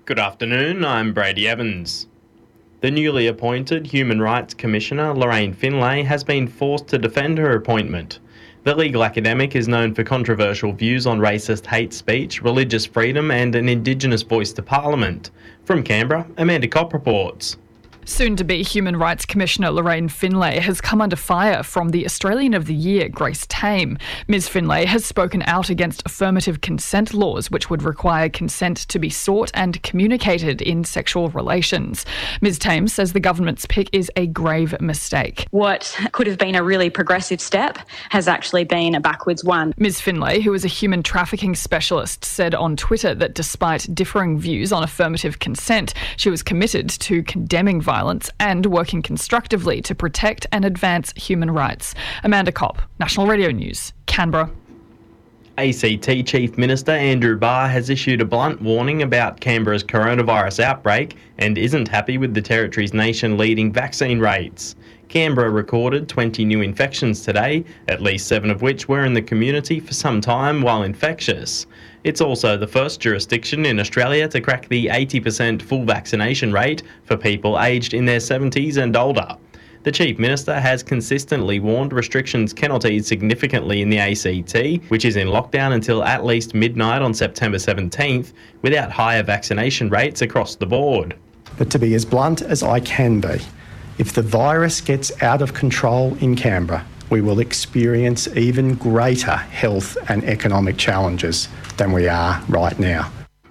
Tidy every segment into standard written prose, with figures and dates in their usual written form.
Good afternoon, I'm Brady Evans. The newly appointed Human Rights Commissioner Lorraine Finlay has been forced to defend her appointment. The legal academic is known for controversial views on racist hate speech, religious freedom and an Indigenous voice to Parliament. From Canberra, Amanda Kopp reports. Soon-to-be Human Rights Commissioner Lorraine Finlay has come under fire from the Australian of the Year, Grace Tame. Ms Finlay has spoken out against affirmative consent laws, which would require consent to be sought and communicated in sexual relations. Ms Tame says the government's pick is a grave mistake. What could have been a really progressive step has actually been a backwards one. Ms Finlay, who is a human trafficking specialist, said on Twitter that despite differing views on affirmative consent, she was committed to condemning violence and working constructively to protect and advance human rights. Amanda Kopp, National Radio News, Canberra. ACT Chief Minister Andrew Barr has issued a blunt warning about Canberra's coronavirus outbreak and isn't happy with the territory's nation-leading vaccine rates. Canberra recorded 20 new infections today, at least 7 of which were in the community for some time while infectious. It's also the first jurisdiction in Australia to crack the 80% full vaccination rate for people aged in their 70s and older. The Chief Minister has consistently warned restrictions cannot ease significantly in the ACT, which is in lockdown until at least midnight on September 17th, without higher vaccination rates across the board. But to be as blunt as I can be, if the virus gets out of control in Canberra, we will experience even greater health and economic challenges than we are right now.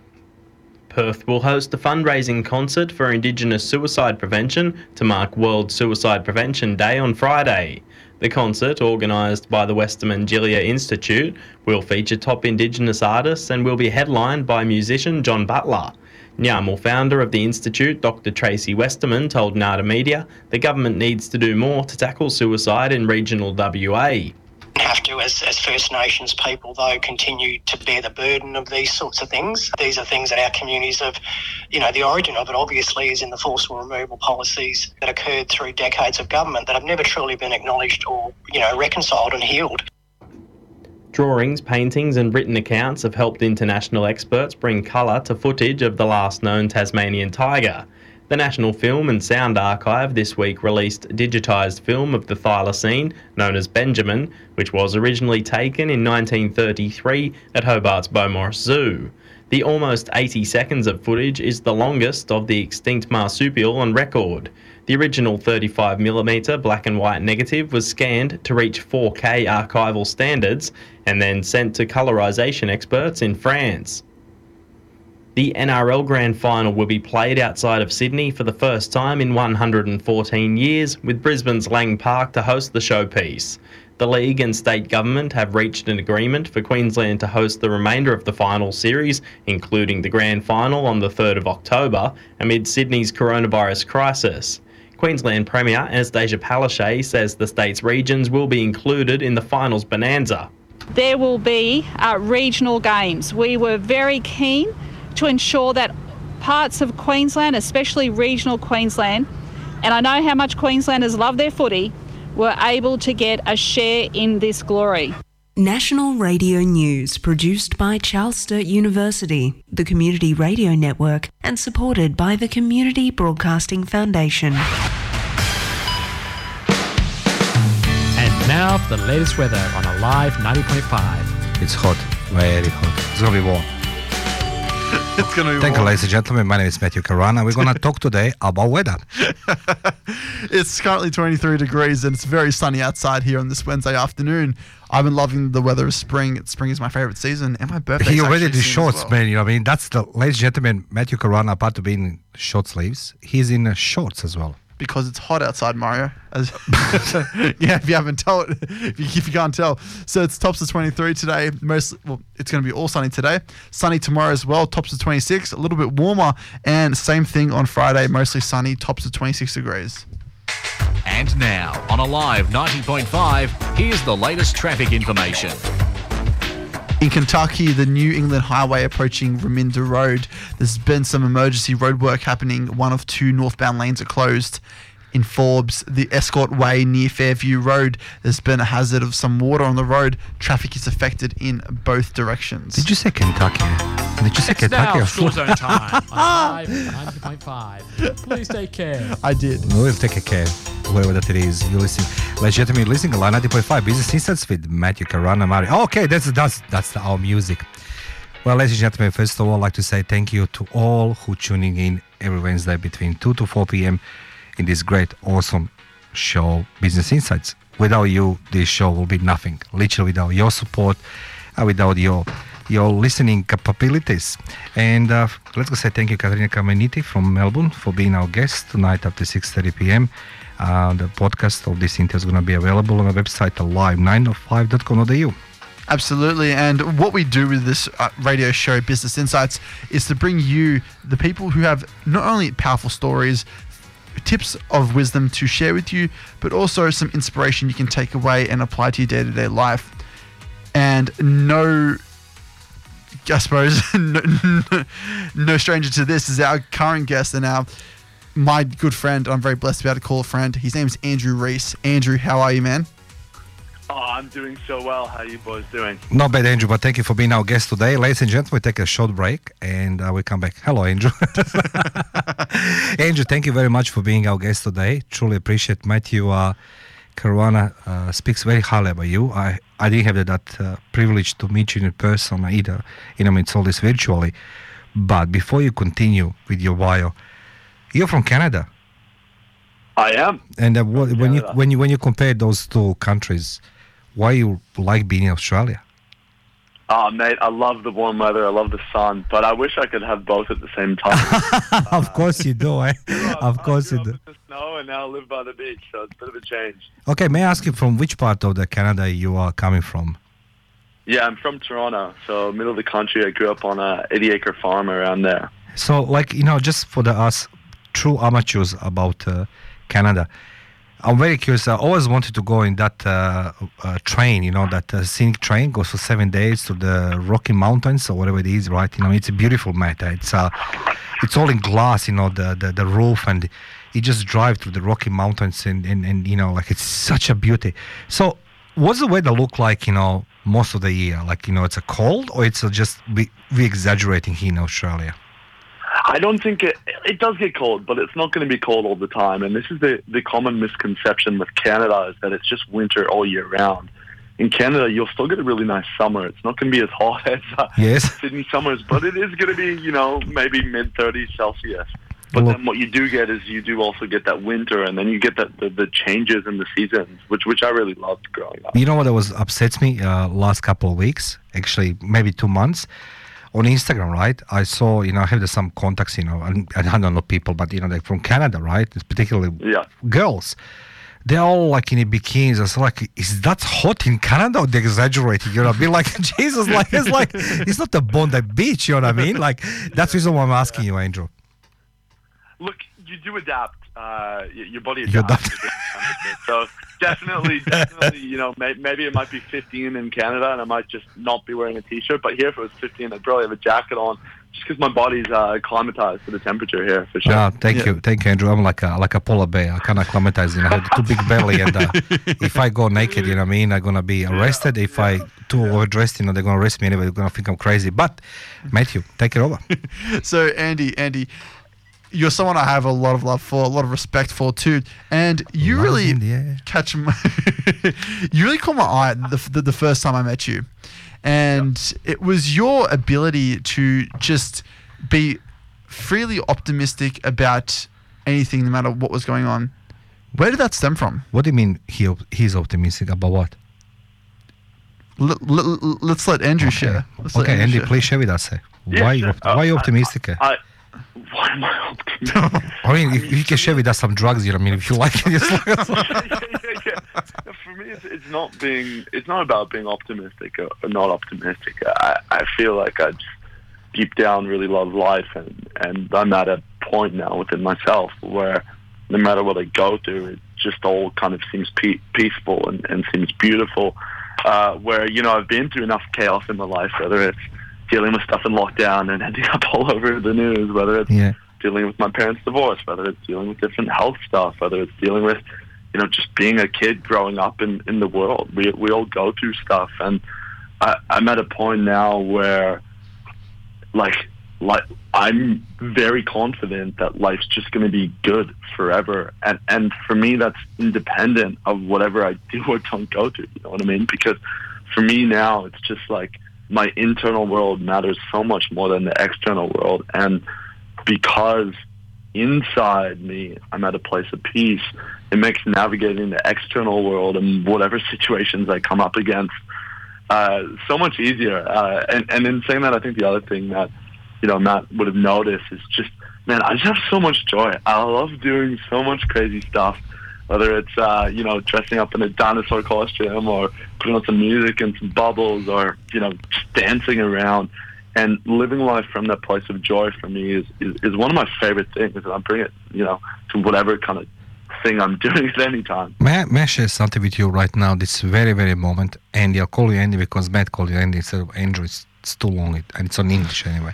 Perth will host a fundraising concert for Indigenous suicide prevention to mark World Suicide Prevention Day on Friday. The concert, organised by the Western Angelia Institute, will feature top Indigenous artists and will be headlined by musician John Butler. Nyamal founder of the Institute, Dr Tracy Westerman, told Nada Media the government needs to do more to tackle suicide in regional WA. Have to, as First Nations people, though, continue to bear the burden of these sorts of things. These are things that our communities have, the origin of it obviously is in the forcible removal policies that occurred through decades of government that have never truly been acknowledged or, reconciled and healed. Drawings, paintings and written accounts have helped international experts bring colour to footage of the last known Tasmanian tiger. The National Film and Sound Archive this week released digitised film of the thylacine, known as Benjamin, which was originally taken in 1933 at Hobart's Beaumaris Zoo. The almost 80 seconds of footage is the longest of the extinct marsupial on record. The original 35mm black and white negative was scanned to reach 4K archival standards and then sent to colorisation experts in France. The NRL Grand Final will be played outside of Sydney for the first time in 114 years, with Brisbane's Lang Park to host the showpiece. The League and state government have reached an agreement for Queensland to host the remainder of the final series, including the Grand Final on the 3rd of October, amid Sydney's coronavirus crisis. Queensland Premier Anastasia Palaszczuk says the state's regions will be included in the finals bonanza. There will be regional games. We were very keen to ensure that parts of Queensland, especially regional Queensland, and I know how much Queenslanders love their footy, were able to get a share in this glory. National Radio News, produced by Charles Sturt University, the Community Radio Network, and supported by the Community Broadcasting Foundation. And now for the latest weather on Alive 90.5. It's hot, very hot. It's going to be warm. It's going to be Thank you, ladies and gentlemen. My name is Matthew Carana. We're going to talk today about weather. It's currently 23 degrees and it's very sunny outside here on this Wednesday afternoon. I've been loving the weather of spring. Spring is my favourite season, and my birthday. He already did shorts, well. Man. You know what I mean? That's the, ladies and gentlemen, Matthew Carana, apart to being in short sleeves, he's in shorts as well. Because it's hot outside, Mario. If you haven't told, if you can't tell. So it's tops of 23 today. It's going to be all sunny today. Sunny tomorrow as well. Tops of 26, a little bit warmer. And same thing on Friday, mostly sunny. Tops of 26 degrees. And now on Alive 90.5, here's the latest traffic information. In Kentucky, the New England Highway approaching Raminda Road, there's been some emergency road work happening. One of two northbound lanes are closed. in Forbes. The Escort Way near Fairview Road, there's been a hazard of some water on the road. Traffic is affected in both directions. Did you say Kentucky? Did you say It's Kentucky? now Short Zone time on Live 90.5. Please take care. I did. We'll take a care, wherever that it is. You listen, ladies and gentlemen, you're listening to Live 90.5 Business Insights with Matthew Karana Mari. Okay, that's our music. Well, ladies and gentlemen, first of all, I'd like to say thank you to all who tuning in every Wednesday between 2 to 4 p.m. in this great, awesome show, Business Insights. Without you, this show will be nothing. Literally, without your support, and without your listening capabilities. And let's go say thank you, Katerina Kameniti from Melbourne, for being our guest tonight after 6:30 p.m. The podcast of this interview is going to be available on our website, live905.com.au. Absolutely, and what we do with this radio show, Business Insights, is to bring you the people who have not only powerful stories, tips of wisdom to share with you, but also some inspiration you can take away and apply to your day-to-day life. And no stranger to this is our current guest and my good friend. I'm very blessed to be able to call a friend. His name is Andrew Reese. Andrew, how are you, man? Oh, I'm doing so well. How are you boys doing? Not bad, Andrew, but thank you for being our guest today. Ladies and gentlemen, we take a short break and we come back. Hello, Andrew. Andrew, thank you very much for being our guest today. Truly appreciate. Matthew Caruana speaks very highly about you. I didn't have that privilege to meet you in person either. It's all this virtually. But before you continue with your bio, you're from Canada. I am. And when you compare those two countries, why you like being in Australia? Oh, mate, I love the warm weather. I love the sun, but I wish I could have both at the same time. Of course you do, eh? Of course you do. In the snow and now live by the beach, so it's a bit of a change. Okay, may I ask you from which part of the Canada you are coming from? Yeah, I'm from Toronto, so middle of the country. I grew up on a 80-acre farm around there. So, just for us true amateurs about Canada, I'm very curious. I always wanted to go in that train, that scenic train goes for 7 days to the Rocky Mountains or whatever it is, right? It's a beautiful matter. It's all in glass, the roof, and you just drive through the Rocky Mountains and it's such a beauty. So what's the weather look like, most of the year? It's a cold or it's just we exaggerating here in Australia? I don't think it does get cold, but it's not going to be cold all the time. And this is the common misconception with Canada, is that it's just winter all year round. In Canada, you'll still get a really nice summer. It's not going to be as hot as Sydney summers, but it is going to be, maybe mid-30s Celsius. But then what you do get is you do also get that winter, and then you get the changes in the seasons, which I really loved growing up. You know what upsets me last couple of weeks, actually maybe 2 months? On Instagram, right? I saw, I have some contacts, and I don't know people, but, they're from Canada, right? It's particularly girls. They're all in bikinis. I was like, is that hot in Canada or they're exaggerating? Be like, Jesus, it's not a Bondi Beach, you know what I mean? That's the reason why I'm asking you, Andrew. Look, you do adapt. Your body adapts. So definitely, maybe it might be 15 in Canada and I might just not be wearing a t-shirt. But here, if it was 15, I'd probably have a jacket on, just because my body's acclimatized to the temperature here, for sure. Thank you, Andrew. I'm like a polar bear. I can't acclimatize. I have too big belly, and if I go naked, I'm gonna be arrested. If I too overdressed, they're gonna arrest me anyway. They're gonna think I'm crazy. But Matthew, take it over. So Andy. You're someone I have a lot of love for, a lot of respect for too, and you really you really caught my eye the first time I met you, and it was your ability to just be freely optimistic about anything, no matter what was going on. Where did that stem from? What do you mean he's optimistic about what? Let's let Andrew share. Andy, please share with us. Why are you optimistic? Why am I optimistic? I mean, if you can share with us some drugs, if you like it. For me, it's not about being optimistic or not optimistic. I feel like I just deep down really love life, and I'm at a point now within myself where no matter what I go through, it just all kind of seems peaceful and seems beautiful. Where, I've been through enough chaos in my life, whether it's dealing with stuff in lockdown and ending up all over the news, whether it's dealing with my parents' divorce, whether it's dealing with different health stuff, whether it's dealing with, just being a kid growing up in the world. We all go through stuff, and I'm at a point now where, like I'm very confident that life's just going to be good forever, and for me that's independent of whatever I do or don't go through. You know what I mean? Because for me now, it's just like my internal world matters so much more than the external world, and because inside me I'm at a place of peace, it makes navigating the external world and whatever situations I come up against so much easier. And in saying that, I think the other thing that Matt would have noticed is just, man, I just have so much joy. I love doing so much crazy stuff, whether it's dressing up in a dinosaur costume or putting on some music and some bubbles, or just dancing around. And living life from that place of joy for me is one of my favorite things, and I bring it to whatever kind of thing I'm doing at any time. May I share something with you right now, this very, very moment? Andy, I'll call you Andy because Matt called you Andy instead of Andrew. It's too long, and it's on English anyway.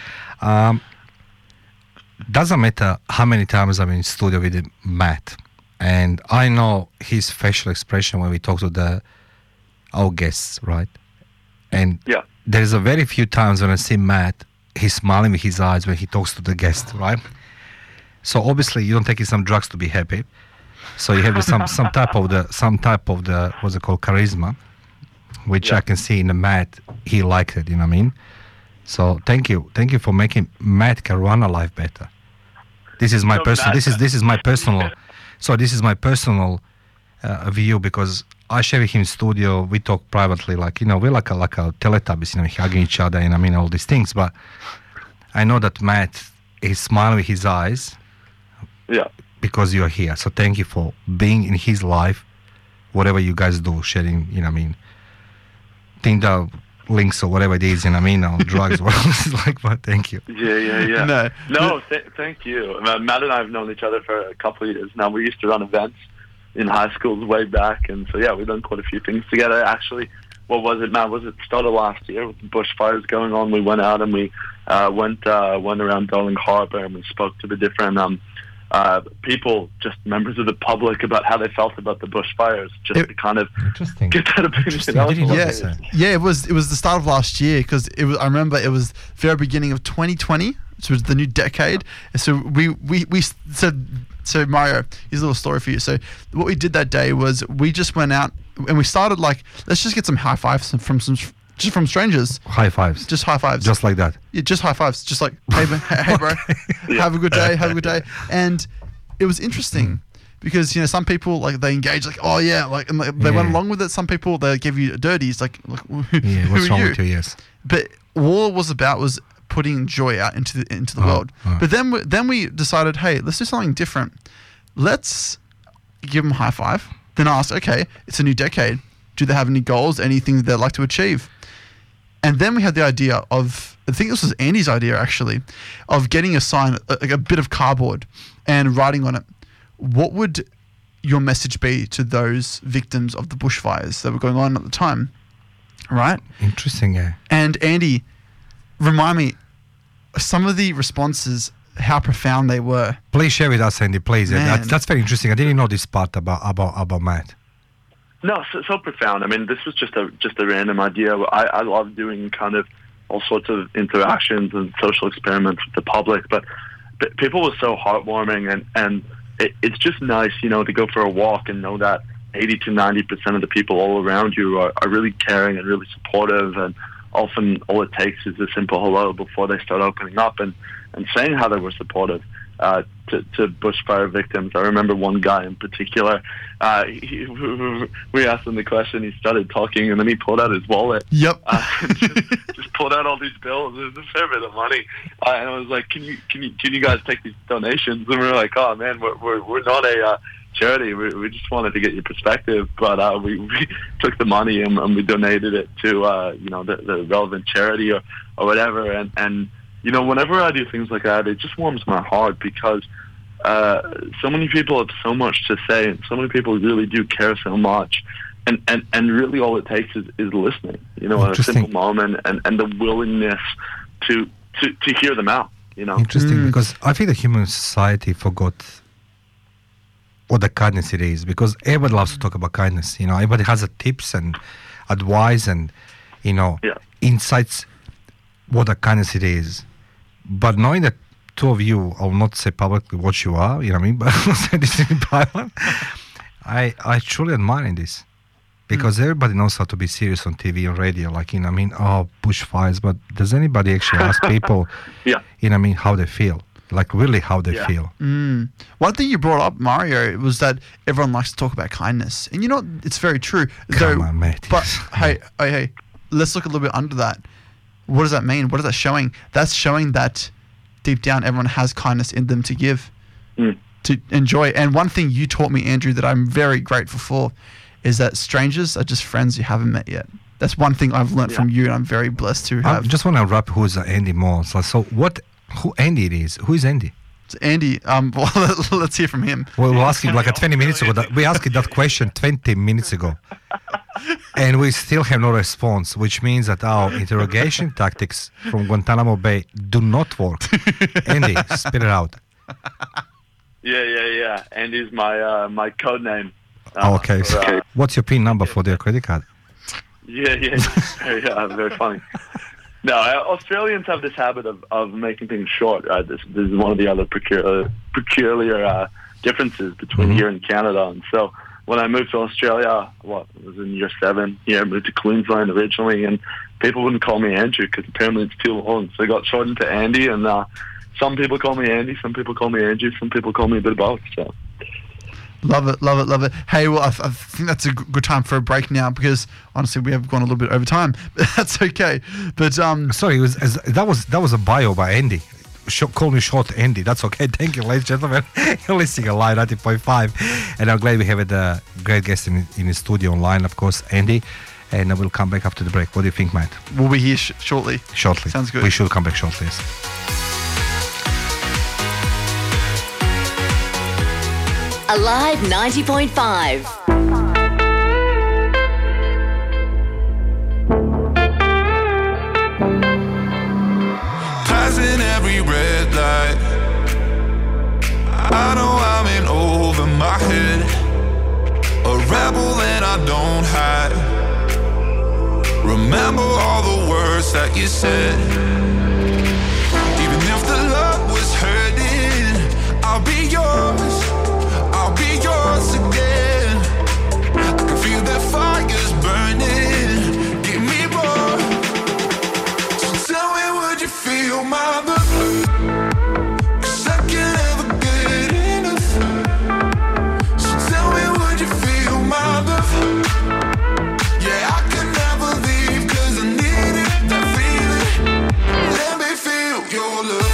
Doesn't matter how many times I'm in studio with Matt, and I know his facial expression when we talk to our guests, right? And yeah, there's a very few times when I see Matt, he's smiling with his eyes when he talks to the guest, right? So obviously you don't take some drugs to be happy. So you have some type of the what's it called, charisma, which I can see in the Matt. He liked it, you know what I mean? So thank you for making Matt Caruana life better. This is my personal. This is my personal. So this is my personal view, because I share with him in studio. We talk privately, we're like a Teletubbies, hugging each other, and I mean all these things. But I know that Matt is smiling with his eyes. Yeah. Because you're here. So thank you for being in his life, whatever you guys do, sharing, Tinder links or whatever it is, or drugs, whatever it's like, but thank you. Yeah. No, thank you. Matt and I have known each other for a couple of years now. We used to run events in high schools way back, and so we've done quite a few things together. Actually, what was it, Matt? Was it started last year with the bushfires going on? We went out and we went around Darling Harbour, and we spoke to the different people, just members of the public, about how they felt about the bushfires, just to kind of get that opinion. It was the start of last year, because I remember it was very beginning of 2020, which was the new decade. So we said, so Mario, here's a little story for you. So what we did that day was we just went out and we started let's just get some high fives from strangers. High fives. Just high fives. Just like that. Yeah, just high fives. Just like, hey bro, have a good day, have a good day. And it was interesting because, some people, they engage, oh yeah, and they went along with it. Some people, they give you dirties, what's wrong with you, yes. But all it was about was putting joy out into the world. But then we decided, hey, let's do something different. Let's give them a high five. Then ask, okay, it's a new decade. Do they have any goals, anything that they'd like to achieve? And then we had the idea of, I think this was Andy's idea actually, of getting a sign, a bit of cardboard, and writing on it, what would your message be to those victims of the bushfires that were going on at the time? Right? Interesting, yeah. And Andy, remind me, some of the responses, how profound they were. Please share with us, Andy, please. That's very interesting. I didn't know this part about Matt. No, so profound. I mean, this was just a random idea. I love doing kind of all sorts of interactions and social experiments with the public, but people were so heartwarming, and it's just nice, to go for a walk and know that 80 to 90% of the people all around you are really caring and really supportive, and often all it takes is a simple hello before they start opening up and saying how they were supportive. To bushfire victims. I remember one guy in particular, we asked him the question, he started talking, and then he pulled out his wallet. Yep. Just pulled out all these bills. It was a fair bit of money. And I was like, can you guys take these donations? And we were like, oh man, we're not a charity. We just wanted to get your perspective. But we took the money and we donated it to the relevant charity or whatever. And whenever I do things like that, it just warms my heart, because so many people have so much to say, and so many people really do care so much, and really all it takes is listening, a simple moment, and the willingness to hear them out. you know. Interesting, because I think the human society forgot what the kindness it is, because everybody loves to talk about kindness. You know, everybody has the tips and advice and, you know, insights what the kindness it is. But knowing that two of you, I will not say publicly what you are, you know what I mean, but I'll say this in private, I truly admire this. Because everybody knows how to be serious on TV and radio, like, you know, I mean, bushfires, but does anybody actually ask people, you know, I mean, how they feel? Like, really how they feel? One thing you brought up, Mario, was that everyone likes to talk about kindness. And you know, it's very true. Come on, mate. But, hey, let's look a little bit under that. What does that mean? What is that showing? That's showing that deep down everyone has kindness in them to give, to enjoy. And one thing you taught me, Andrew, that I'm very grateful for, is that strangers are just friends you haven't met yet. That's one thing I've learned from you, and I'm very blessed to have. I just want to wrap who's Andy Moore. So who Andy it is? Who is Andy? It's Andy. Well, let's hear from him. We'll ask him like 20 minutes ago. We asked him that question 20 minutes ago. And we still have no response, which means that our interrogation tactics from Guantanamo Bay do not work. Andy, spit it out. Yeah. Andy's my code name. Okay. So what's your PIN number for their credit card? Yeah. Very funny. No, Australians have this habit of making things short. This is one of the other peculiar differences between here and Canada. And so when I moved to Australia, it was in year 7. I moved to Queensland originally, and people wouldn't call me Andrew because apparently it's too long. So I got shortened to Andy, and some people call me Andy, some people call me Andrew, some people call me a bit of both. So. Love it. Hey, well, I think that's a good time for a break now, because honestly we have gone a little bit over time, but that's okay. But sorry, that was a bio by Andy. Call me short Andy. That's okay. Thank you, ladies and gentlemen. You're listening to Live 90.5, and I'm glad we have a great guest in the studio online, of course, Andy. And we'll come back after the break. What do you think, Matt? We'll be here shortly. Sounds good. We should come back shortly. Yes. Alive 90.5. Passing every red light, I know I'm in over my head, a rebel and I don't hide. Remember all the words that you said. Even if the love was hurting, I'll be yours. I'll be yours again. I can feel that fire's burning. Give me more. So tell me, would you feel my love? 'Cause I can't ever get enough. So tell me, would you feel my love? Yeah, I can never leave 'cause I need it, that feeling. Let me feel your love.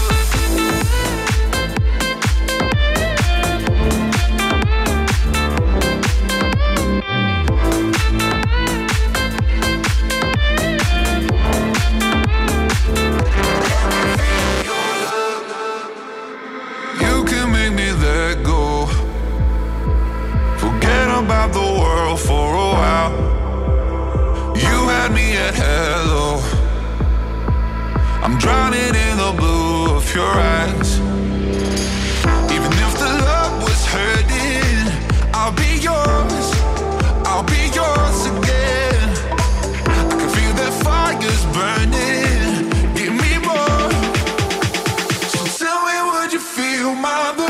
About the world for a while. You had me at hello. I'm drowning in the blue of your eyes. Even if the love was hurting, I'll be yours. I'll be yours again. I can feel that fire's burning. Give me more. So tell me, would you feel my love?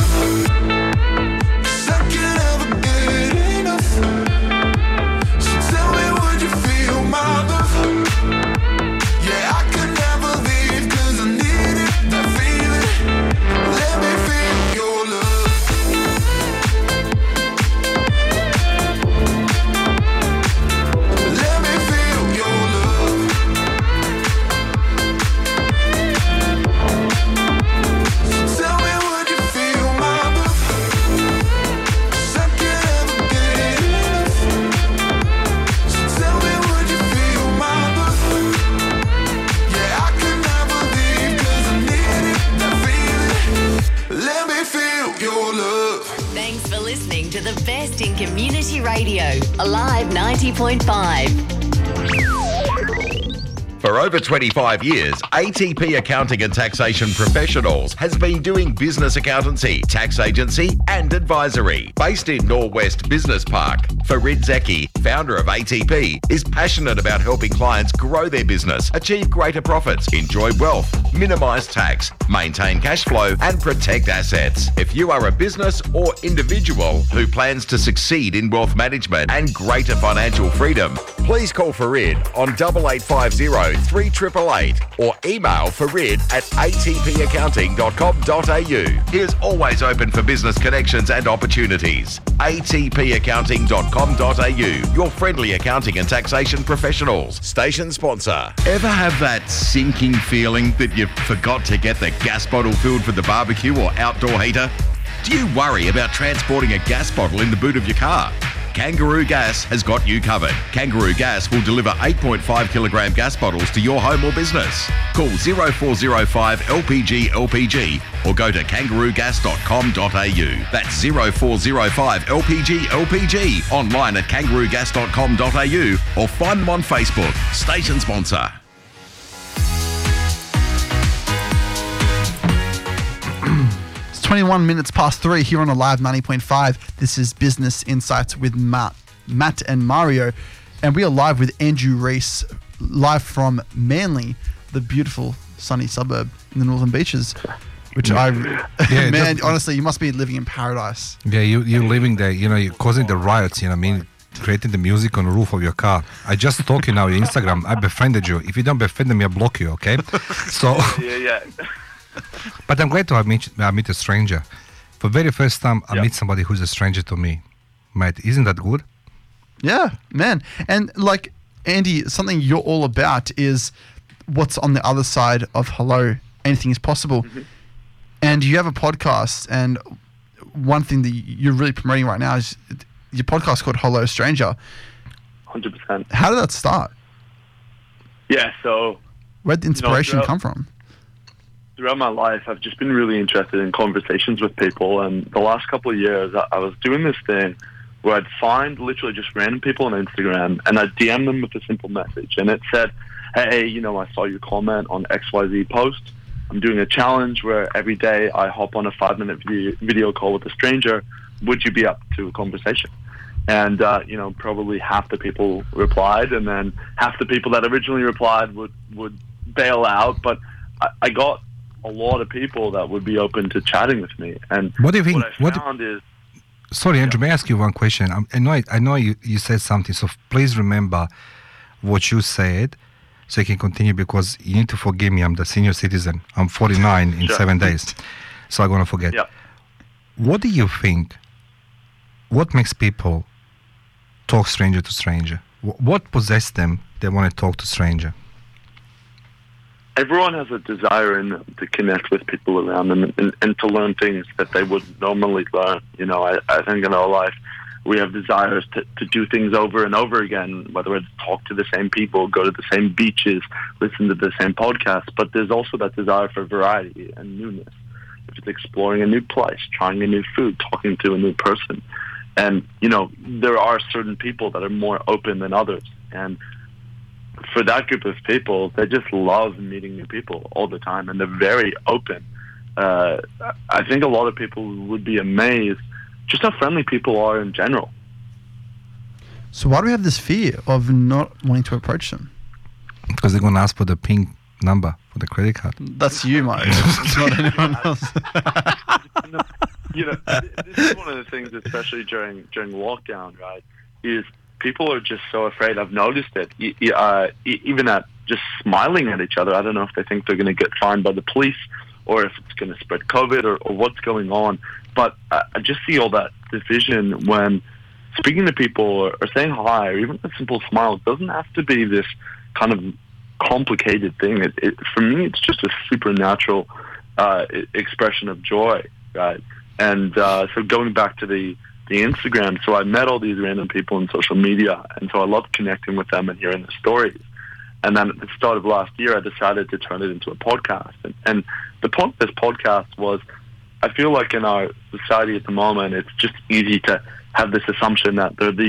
In community radio, Alive 90.5. For over 25 years, ATP Accounting and Taxation Professionals has been doing business accountancy, tax agency and advisory. Based in Norwest Business Park, Farid Zeki, founder of ATP, is passionate about helping clients grow their business, achieve greater profits, enjoy wealth, minimise tax, maintain cash flow and protect assets. If you are a business or individual who plans to succeed in wealth management and greater financial freedom, please call Farid on 8850 3888 or email farid@atpaccounting.com.au. He is always open for business connections and opportunities. atpaccounting.com.au, your friendly accounting and taxation professionals. Station sponsor. Ever have that sinking feeling that you forgot to get the gas bottle filled for the barbecue or outdoor heater? Do you worry about transporting a gas bottle in the boot of your car? Kangaroo Gas has got you covered. Kangaroo Gas will deliver 8.5 kilogram gas bottles to your home or business. Call 0405 LPG LPG or go to kangaroogas.com.au. That's 0405 LPG LPG. Online at kangaroogas.com.au or find them on Facebook. Station sponsor. It's 21 minutes past 3 here on Alive 90.5. This is Business Insights with Matt and Mario. And we are live with Andrew Reese, live from Manly, the beautiful sunny suburb in the Northern Beaches. Which honestly, you must be living in paradise. Yeah, you're living there, you're causing the riots, creating the music on the roof of your car. I just stalk you now on Instagram. I befriended you. If you don't befriend me, I block you, okay? So. Yeah. But I'm glad to meet a stranger. For the very first time, I meet somebody who's a stranger to me. Mate, isn't that good? Yeah, man. And like, Andy, something you're all about is what's on the other side of hello, anything is possible. Mm-hmm. And you have a podcast, and one thing that you're really promoting right now is your podcast called Hello Stranger. 100%. How did that start? Yeah, so... Where did the inspiration come from? Throughout my life, I've just been really interested in conversations with people, and the last couple of years, I was doing this thing where I'd find literally just random people on Instagram, and I'd DM them with a simple message, and it said, hey, I saw your comment on XYZ post. I'm doing a challenge where every day I hop on a 5-minute video call with a stranger. Would you be up to a conversation? And, probably half the people replied, and then half the people that originally replied would bail out, but I got a lot of people that would be open to chatting with me. And what do you think? What I found is... Sorry, Andrew, may I ask you one question? I know you said something, so please remember what you said so you can continue, because you need to forgive me. I'm the senior citizen. I'm 49 in 7 days, so I'm going to forget. Yeah. What do you think? What makes people talk stranger to stranger? What possesses them they want to talk to stranger? Everyone has a desire to connect with people around them and to learn things that they would normally learn. I think in our life we have desires to do things over and over again, whether it's talk to the same people, go to the same beaches, listen to the same podcasts. But there's also that desire for variety and newness. If it's exploring a new place, trying a new food, talking to a new person. And, there are certain people that are more open than others. And for that group of people, they just love meeting new people all the time, and they're very open. I think a lot of people would be amazed just how friendly people are in general. So why do we have this fear of not wanting to approach them? Because they're going to ask for the PIN number for the credit card. That's you, mate. It's not anyone else. This is one of the things, especially during lockdown, right, is people are just so afraid. I've noticed it. Even at just smiling at each other, I don't know if they think they're going to get fined by the police or if it's going to spread COVID or what's going on. But I just see all that division when speaking to people or saying hi or even a simple smile. It doesn't have to be this kind of complicated thing. For me, it's just a supernatural expression of joy, right? And so going back to the Instagram, so I met all these random people on social media, and so I love connecting with them and hearing their stories. And then at the start of last year, I decided to turn it into a podcast. And the point of this podcast was, I feel like in our society at the moment, it's just easy to have this assumption that there are these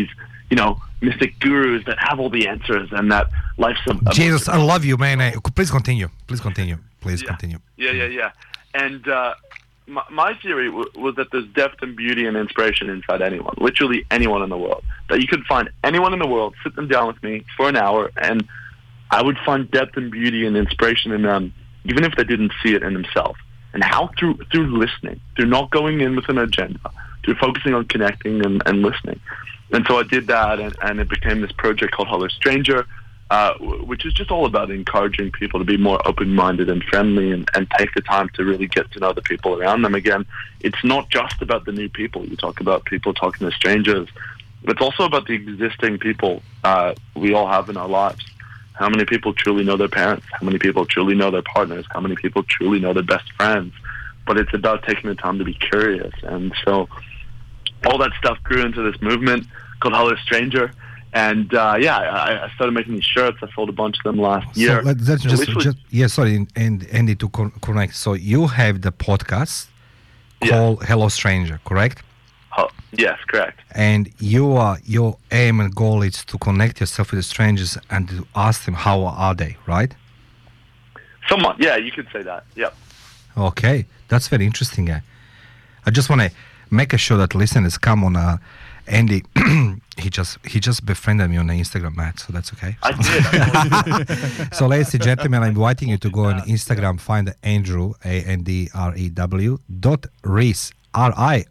mystic gurus that have all the answers and that life's Jesus, I love you, man. Please continue. Continue. Yeah. And my theory was that there's depth and beauty and inspiration inside anyone, literally anyone in the world. That you could find anyone in the world, sit them down with me for an hour, and I would find depth and beauty and inspiration in them, even if they didn't see it in themselves. And how? Through listening, through not going in with an agenda, through focusing on connecting and listening. And so I did that, and it became this project called Hello Stranger, which is just all about encouraging people to be more open-minded and friendly and take the time to really get to know the people around them. Again, it's not just about the new people. You talk about people talking to strangers. It's also about the existing people we all have in our lives. How many people truly know their parents? How many people truly know their partners? How many people truly know their best friends? But it's about taking the time to be curious. And so all that stuff grew into this movement called Hello Stranger. And I started making these shirts. I sold a bunch of them last year. So let's sorry, and Andy, to connect. So you have the podcast called Hello Stranger, correct? Yes, correct. And your aim and goal is to connect yourself with the strangers and to ask them how are they, right? Somewhat, yeah, you could say that. Yep. Okay, that's very interesting. I just want to make sure that listeners come on. Andy, he just befriended me on Instagram, Matt, so that's okay. I did. So, ladies and gentlemen, I'm inviting you to go on Instagram, find Andrew, ANDREW, .Rees, RIIIS,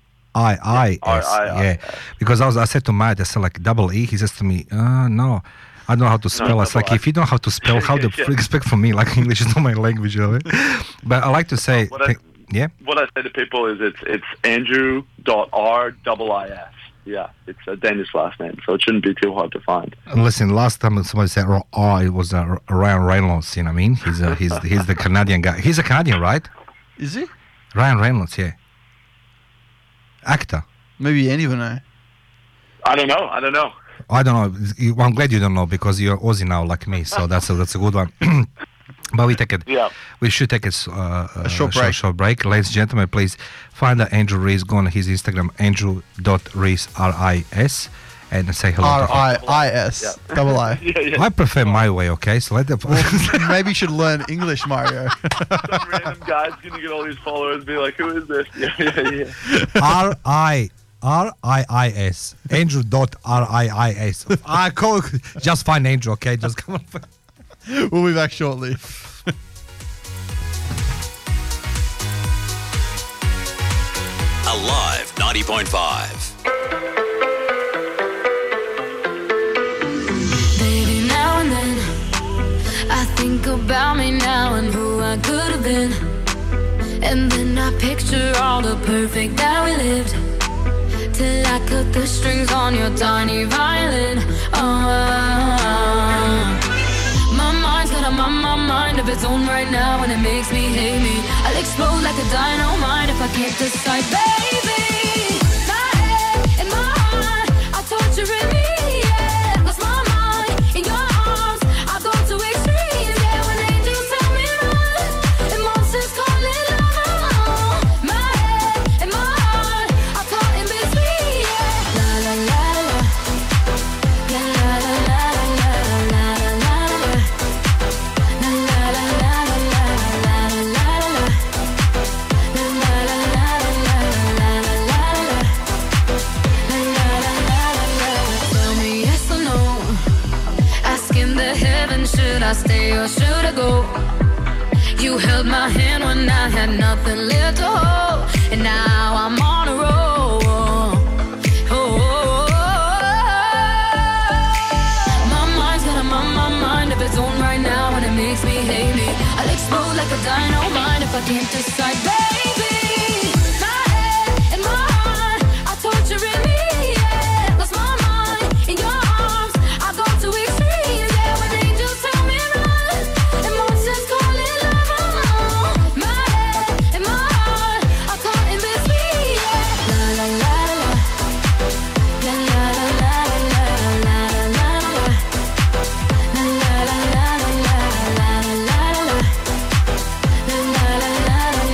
yeah. Because I said to Matt, I said like double E, he says to me, no, I don't know how to spell. It's like, if you don't know how to spell, how the freak expect from me? Like, English is not my language, you know? But I like to say, What I say to people is it's Andrew.RIIS. Yeah, it's a Danish last name, so it shouldn't be too hard to find. Listen, last time somebody said it was Ryan Reynolds, you know what I mean? He's the Canadian guy. He's a Canadian, right? Is he? Ryan Reynolds, yeah. Actor. Maybe anyone know. I don't know. I don't know. I'm glad you don't know because you're Aussie now like me, so that's a good one. But we should take a short break. Ladies and gentlemen, please find Andrew Rees. Go on his Instagram, Andrew.Rees, RIS, and say hello. RIIS, double I. I prefer my way, okay? So maybe you should learn English, Mario. Some random guy's going to get all these followers and be like, who is this? RIIS, Andrew.RIIS. Just find Andrew, okay? Just come on. We'll be back shortly. Alive 90.5. Baby, now and then I think about me now and who I could have been. And then I picture all the perfect that we lived, till I cut the strings on your tiny violin. My mind of its own right now, and it makes me hate me. I'll explode like a dynamite if I can't decide, baby. My head and my heart are torturing me, yeah. Lost my mind in your arms, I go to extremes, yeah. When angels tell me run and monsters call it love. My head and my heart are caught in between, yeah. La la la la, la la la la la la la la. Should I stay or should I go? You held my hand when I had nothing left to hold, and now I'm on a roll. My mind's got my mind of its own right now, and it makes me hate me. I'll explode like a dynamite if I can't decide, baby. My head and my heart are torturing me, yeah. Lost my mind in your arms, I go to extremes, yeah. When angels tell me run and monsters call it love. My head and my heart are caught in between, yeah. La la la la, la la la la la la la, la la la la la la la la, la la la la la.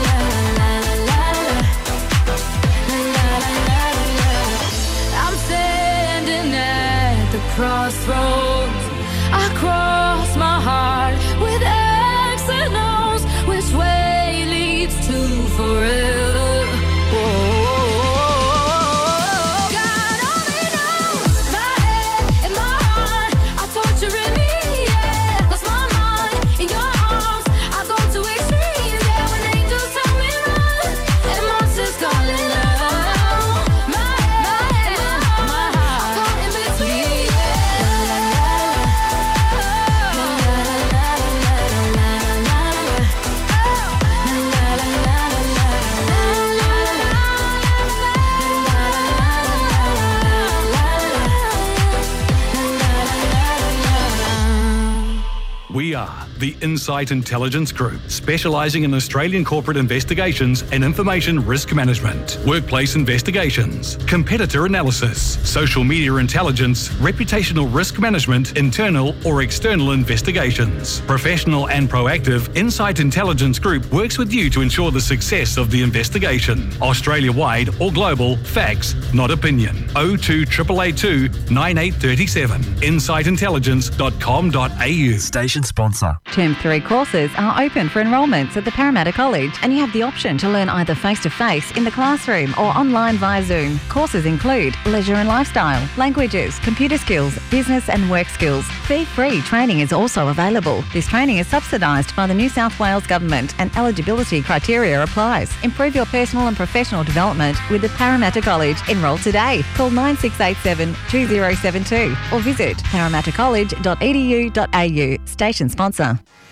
The Insight Intelligence Group, specialising in Australian corporate investigations and information risk management, workplace investigations, competitor analysis, social media intelligence, reputational risk management, internal or external investigations. Professional and proactive, Insight Intelligence Group works with you to ensure the success of the investigation. Australia-wide or global, facts, not opinion. 02 882 9837. insightintelligence.com.au. Station sponsor. Term 3 courses are open for enrolments at the Parramatta College, and you have the option to learn either face-to-face in the classroom or online via Zoom. Courses include leisure and lifestyle, languages, computer skills, business and work skills. Fee-free training is also available. This training is subsidised by the New South Wales Government and eligibility criteria applies. Improve your personal and professional development with the Parramatta College. Enrol today. Call 9687 2072 or visit parramattacollege.edu.au. Station sponsor.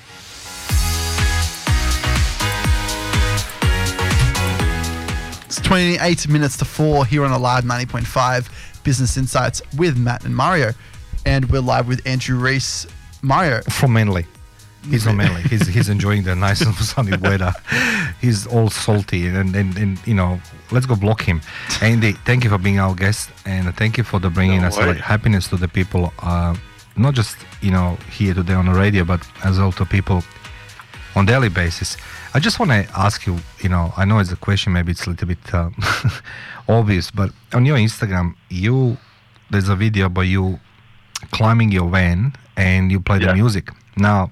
It's 28 minutes to 4 here on Alive 90.5 Business Insights with Matt and Mario. And we're live with Andrew Reese. Mario. From Manly. He's on Manly. He's enjoying the nice and sunny weather. He's all salty and you know, let's go block him. Andy, thank you for being our guest and thank you for the bringing us like, happiness to the people, not just, you know, here today on the radio, but as well to people on daily basis. I just want to ask you, you know, I know it's a question, maybe it's a little bit obvious, but on your Instagram, there's a video about you climbing your van and you play the music. Now,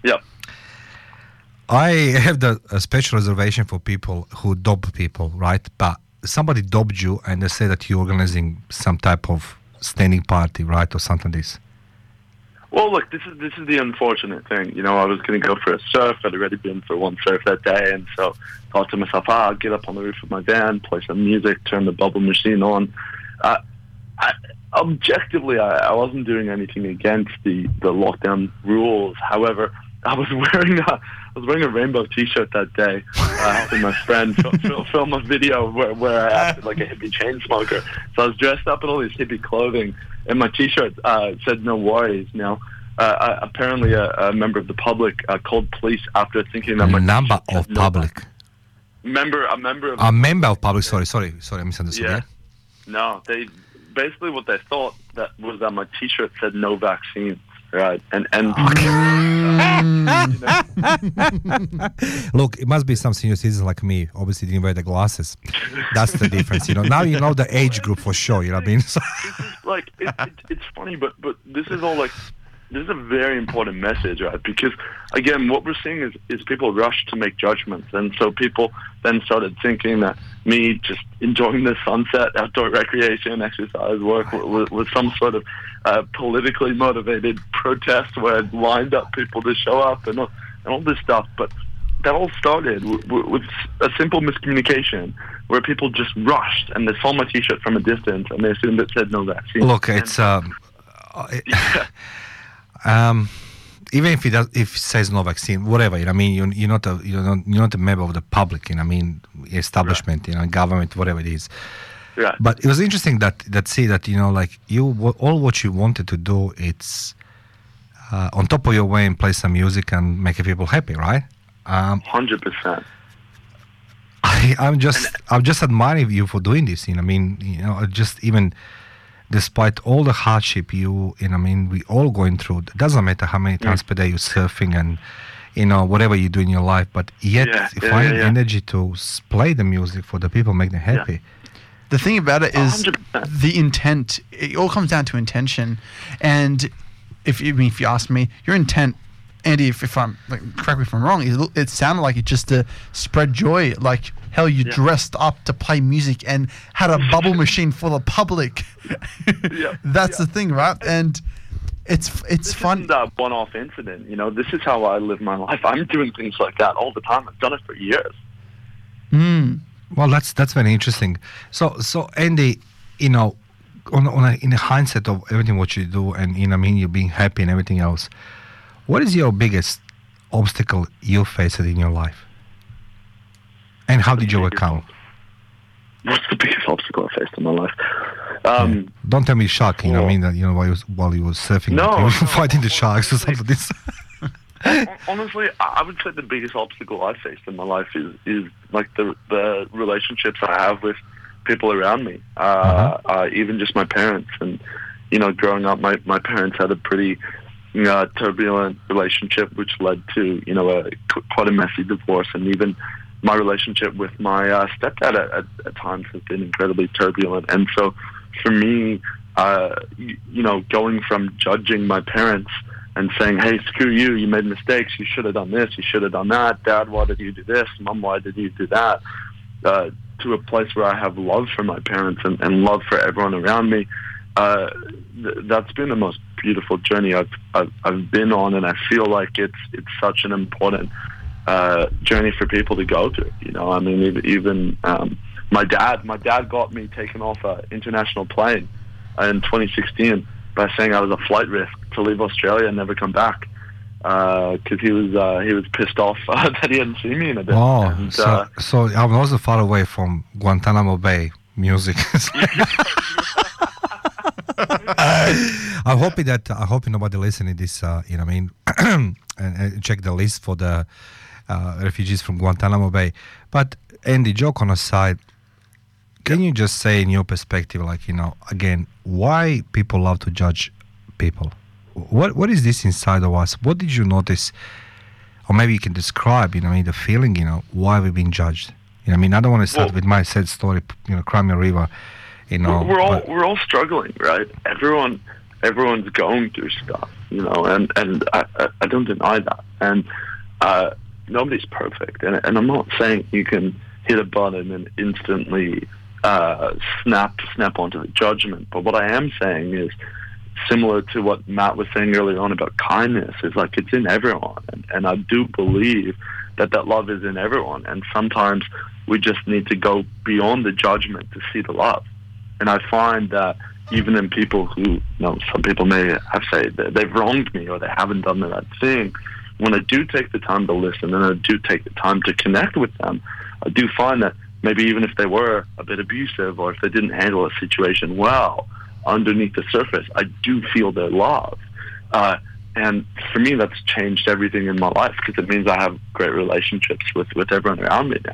I have a special reservation for people who dob people, right? But somebody dobbed you and they say that you're organizing some type of standing party, right? Or something like this. Well, look, this is the unfortunate thing. You know, I was going to go for a surf. I'd already been for one surf that day. And so thought to myself, I'll get up on the roof of my van, play some music, turn the bubble machine on. Objectively, I wasn't doing anything against the lockdown rules. However, I was wearing a rainbow T-shirt that day, helping my friend film a video where I acted like a hippie chain smoker. So I was dressed up in all this hippie clothing, and my T-shirt said "No worries." Now, apparently, a member of the public called police after thinking that my member of public. A member of public. Sorry, I misunderstood. Yeah. No, they basically what they thought was that my T-shirt said "No vaccines." Right, and look, it must be some senior citizens like me. Obviously, didn't wear the glasses. That's the difference, you know. Now you know the age group for sure. You know what I mean? Like it's funny, but this is all like this is a very important message, right? Because again, what we're seeing is people rush to make judgments, and so people then started thinking that me just enjoying the sunset, outdoor recreation, exercise, work was some sort of politically motivated protest where I lined up people to show up and all this stuff. But that all started with a simple miscommunication where people just rushed and they saw my T-shirt from a distance and they assumed it said no vaccine. Look, it's even if it says no vaccine, whatever, you know, I mean, you're not a member of the public, you know, I mean, establishment, you know, government, whatever it is. Right. But it was interesting that you know, like all what you wanted to do, it's on top of your way and play some music and make people happy, right? 100%. I'm just admiring you for doing this. You know, I mean, you know, just even despite all the hardship we all going through. It doesn't matter how many times per day you're surfing and, you know, whatever you do in your life, but yet find energy to play the music for the people, make them happy. The thing about it is 100%. The intent. It all comes down to intention, and if you ask me, your intent, Andy, if I'm correct me if I'm wrong, it sounded like it just to spread joy. Like hell, you dressed up to play music and had a bubble machine for the public. That's the thing, right? And it's fun. This isn't a one-off incident. You know, this is how I live my life. I'm doing things like that all the time. I've done it for years. Well, that's very interesting. So Andy, you know, in the hindsight of everything what you do, and you know, I mean, you being happy and everything else, what is your biggest obstacle you faced in your life, and how did you overcome? What's the biggest obstacle I faced in my life? Don't tell me shark. You know, I mean that, you know, while you were surfing, fighting the sharks or something like this. Honestly, I would say the biggest obstacle I faced in my life is like the relationships I have with people around me, even just my parents. And, you know, growing up, my parents had a pretty turbulent relationship, which led to, you know, quite a messy divorce. And even my relationship with my stepdad at times has been incredibly turbulent. And so for me, you know, going from judging my parents and saying, hey, screw you, you made mistakes, you should have done this, you should have done that, Dad, why did you do this, Mum, why did you do that, to a place where I have love for my parents and love for everyone around me. That's been the most beautiful journey I've been on, and I feel like it's such an important journey for people to go through. You know, I mean, even my dad got me taken off an international plane in 2016 by saying I was a flight risk to leave Australia and never come back, because he was pissed off that he hadn't seen me in a bit. Oh, and, so I'm also far away from Guantanamo Bay music. I'm hoping nobody listening this, you know what I mean, and check the list for the refugees from Guantanamo Bay. But Andy, joke on aside, can you just say in your perspective, like, you know, again, why people love to judge people? What is this inside of us? What did you notice? Or maybe you can describe, you know, the feeling, you know, why we're being judged. You know, I mean, I don't want to start with my sad story, you know, Crimea River. You know, we're all struggling, right? Everyone's going through stuff, you know, and I don't deny that. And nobody's perfect, and I'm not saying you can hit a button and instantly snap onto the judgment. But what I am saying is, similar to what Matt was saying earlier on about kindness, is like it's in everyone, and I do believe that love is in everyone. And sometimes we just need to go beyond the judgment to see the love. And I find that even in people who, you know, some people may have said that they've wronged me or they haven't done the right thing, when I do take the time to listen and I do take the time to connect with them, I do find that maybe even if they were a bit abusive or if they didn't handle a situation well, underneath the surface, I do feel their love. And for me, that's changed everything in my life, because it means I have great relationships with everyone around me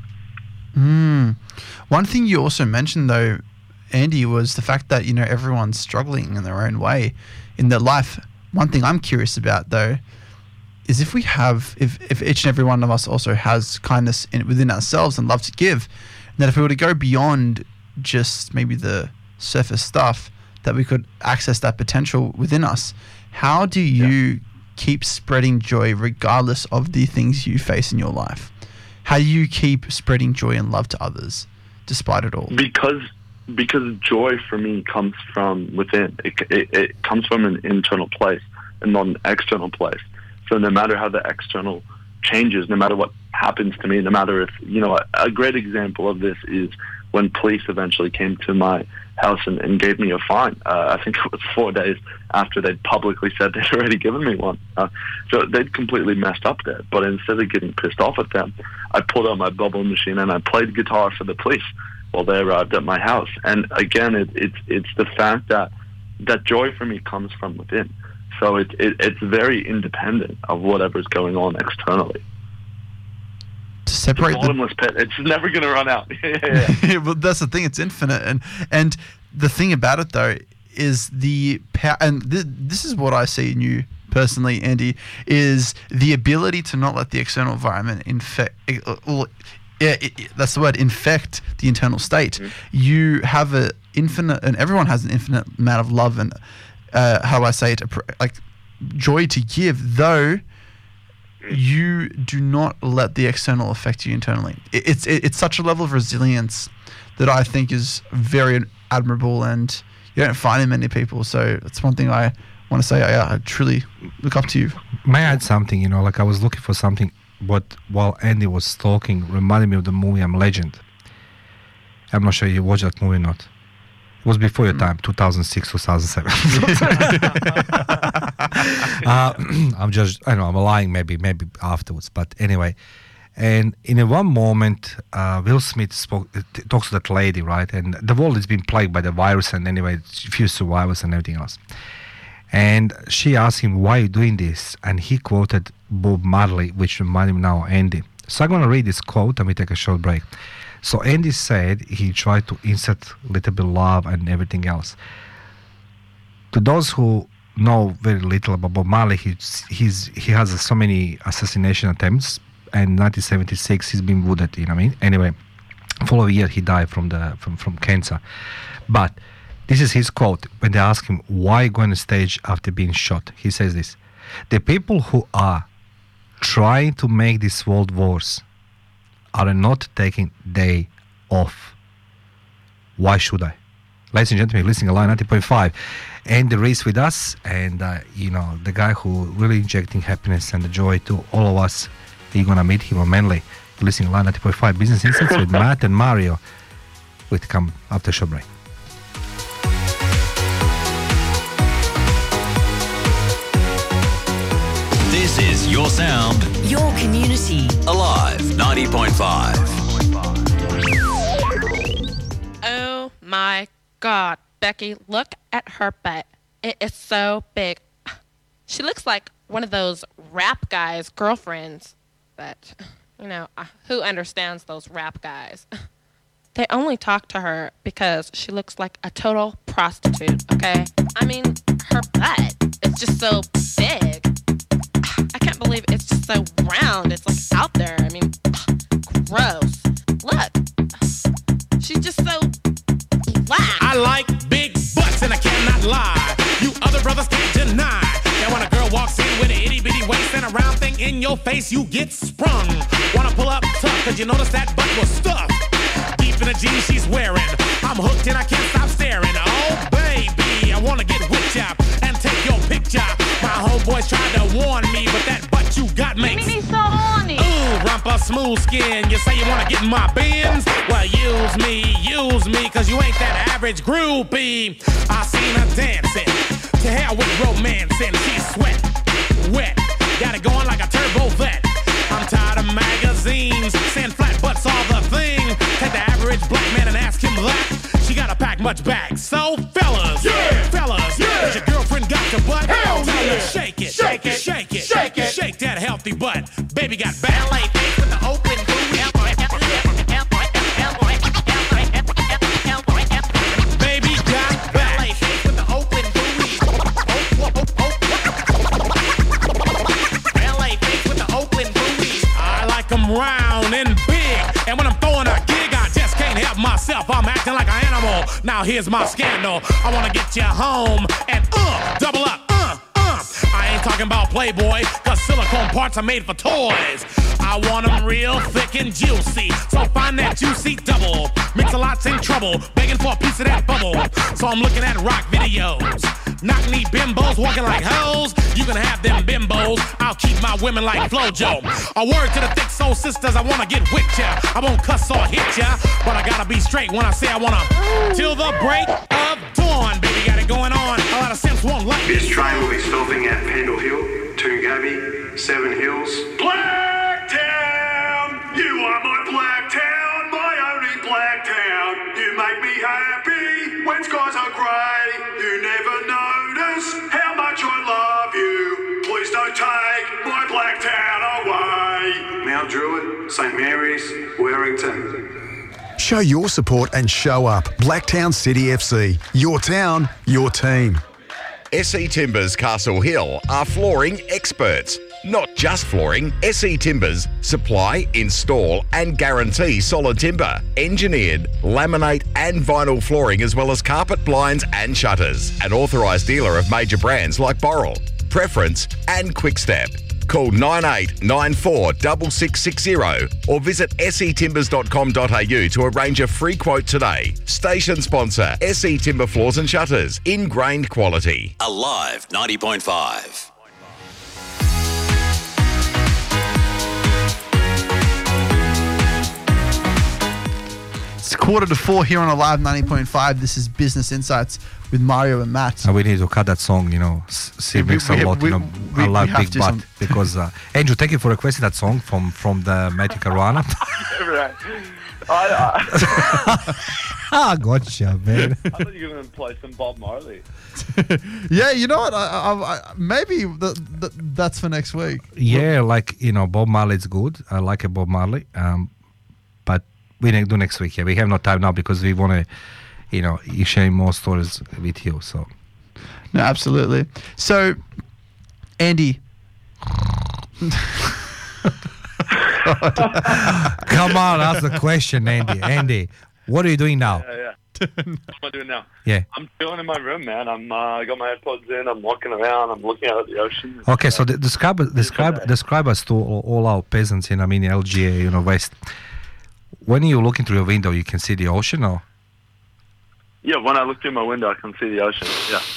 now. One thing you also mentioned, though, Andy, was the fact that, you know, everyone's struggling in their own way in their life. One thing I'm curious about, though, is if each and every one of us also has kindness within ourselves and love to give, and that if we were to go beyond just maybe the surface stuff, that we could access that potential within us. How do you keep spreading joy regardless of the things you face in your life? How do you keep spreading joy and love to others despite it all? Because joy for me comes from within. It comes from an internal place and not an external place. So no matter how the external changes, no matter what happens to me, no matter if, you know, a great example of this is when police eventually came to my house and gave me a fine. I think it was 4 days after they'd publicly said they'd already given me one. So they'd completely messed up there. But instead of getting pissed off at them, I pulled out my bubble machine and I played guitar for the police while they arrived at my house. And again, it's the fact that joy for me comes from within. So it's very independent of whatever's going on externally. To separate the bottomless pit, it's never going to run out. Well, that's the thing; it's infinite, and the thing about it though is the power. And this is what I see in you personally, Andy, is the ability to not let the external environment infect. That's the word, infect the internal state. Mm-hmm. You have an infinite, and everyone has an infinite amount of love and how do I say it, like joy to give, though you do not let the external affect you internally. It's such a level of resilience that I think is very admirable, and you don't find in many people. So that's one thing I want to say. I truly look up to you. May I add something? You know, like I was looking for something, but while Andy was talking, reminded me of the movie I'm Legend. I'm not sure you watched that movie or not. It was before your time, 2006, 2007. I'm lying maybe afterwards, but anyway. And in one moment, Will Smith talks to that lady, right? And the world has been plagued by the virus, and anyway, few survivors and everything else. And she asked him, why are you doing this? And he quoted, Bob Marley, which reminded me now of Andy. So I'm going to read this quote and we take a short break. So Andy said he tried to insert a little bit of love and everything else. To those who know very little about Bob Marley, he has so many assassination attempts, and in 1976 he's been wounded, you know what I mean? Anyway, following year he died from cancer. But this is his quote when they ask him why go on the stage after being shot. He says this: "The people who are trying to make this world worse are not taking day off. Why should I?" Ladies and gentlemen, listening to Line 90.5. Andy Reese with us, and the guy who really injecting happiness and the joy to all of us. You're going to meet him on Manly. You're listening to Line 90.5 Business Insights with Matt and Mario. We'll come after show break. This is your sound. Your community. Alive 90.5. Oh my God, Becky, look at her butt. It is so big. She looks like one of those rap guys' girlfriends. But, who understands those rap guys? They only talk to her because she looks like a total prostitute, okay? I mean, her butt is just so big. I can't believe it's just so round. It's like out there. I mean, gross. Look. She's just so black. I like big butts and I cannot lie. You other brothers can't deny that when a girl walks in with an itty bitty waist and a round thing in your face, you get sprung. Wanna pull up tough cause you notice that butt was stuffed deep in the jeans she's wearing. I'm hooked and I can't stop staring. Oh baby, I wanna get with ya and take your picture. My homeboys tried to warn me, but that butt you got makes me so horny. Ooh, rumpa smooth skin. You say you wanna get in my bins? Well, use me, cause you ain't that average groupie. I seen her dancing, to hell with romancing. She's sweat, wet, got it going like a turbo vet. I'm tired of magazines, saying flat butts all the thing. Take the average black man and ask him that. She gotta pack much back. So fellas, has your girlfriend got your butt? Hell yeah. Shake it, shake it, shake it, shake it, shake that healthy butt. Baby got ballet feet with the open booty. Baby got ballet feet with the open booty. Ballet feet with the open booty. I like them round and big, and when I'm throwing a gig, I just can't help myself. I'm acting like an animal. Now here's my scandal. I wanna get you home and double up. I ain't talking about Playboy, cause silicone parts are made for toys. I want them real thick and juicy, so find that juicy double. Mix-a-lot's in trouble, begging for a piece of that bubble. So I'm looking at rock videos. Knock-knee bimbos walking like hoes. You can have them bimbos, I'll keep my women like Flojo. A word to the thick soul sisters, I wanna get with ya. I won't cuss or hit ya, but I gotta be straight when I say I wanna. Till the break of dawn, baby, got it going on. A lot of simps won't like me. This train will be stopping at Pendle Hill, Toongabbie, Seven Hills. Blacktown! You are my Blacktown, my only Blacktown. You make me happy when skies are grey. You never notice how much I love you. Please don't take my Blacktown away. Mount Druitt, St Mary's, Warrington. Show your support and show up. Blacktown City FC. Your town, your team. SE Timbers Castle Hill are flooring experts. Not just flooring, SE Timbers supply, install and guarantee solid timber, engineered, laminate and vinyl flooring as well as carpet, blinds and shutters. An authorised dealer of major brands like Boral, Preference and Quickstep. Call 9894 6660 or visit setimbers.com.au to arrange a free quote today. Station sponsor, SE Timber Floors and Shutters. Ingrained quality. Alive 90.5. It's 4:45 here on Alive 90.5. This is Business Insights with Mario and Matt. And we need to cut that song, Steve makes a lot, I love Big Butt. Because, Andrew, thank you for requesting that song from the Matthew Caruana. Right. Gotcha, man. I thought you were going to play some Bob Marley. Yeah, you know what? I maybe that's for next week. Yeah, Bob Marley's good. I like a Bob Marley. But we need to do next week. Yeah, we have no time now because we want to, share more stories with you. So, no, absolutely. So, Andy. Come on, ask the question, Andy. Andy, what are you doing now? Yeah. What am I doing now? Yeah. I'm chilling in my room, man. I got my AirPods in. I'm walking around. I'm looking out at the ocean. Okay, so describe us to all our peasants in LGA, West. When you look into your window, you can see the ocean, or? Yeah, when I look through my window, I can see the ocean.